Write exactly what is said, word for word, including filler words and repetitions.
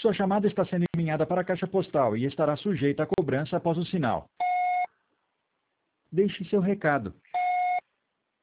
Sua chamada está sendo encaminhada para a caixa postal e estará sujeita a cobrança após o sinal. Deixe seu recado.